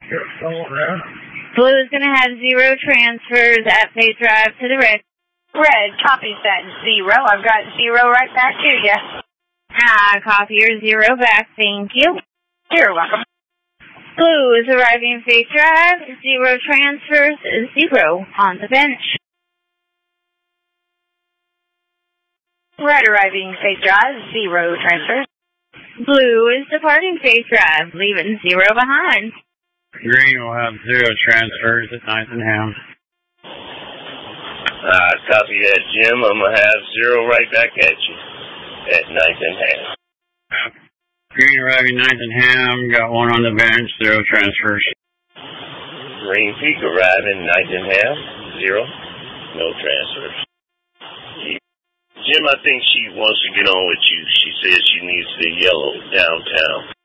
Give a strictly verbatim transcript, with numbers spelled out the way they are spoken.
Blue is going to have zero transfers at Faith Drive to the red. Red copies that zero. I've got zero right back to you. I copy your zero back. Thank you. You're welcome. Blue is arriving Faith Drive. Zero transfers. Zero on the bench. Red arriving Faith Drive. Zero transfers. Blue is departing Faith Drive, leaving zero behind. Green will have zero transfers at ninth and Ham. Uh, copy that, Jim. I'm going to have zero right back at you at ninth and Ham. Green arriving ninth and Ham, got one on the bench, zero transfers. Green Peak arriving ninth and Ham, zero, no transfers. Jim, I think she wants to get on with you. She says she needs the yellow downtown.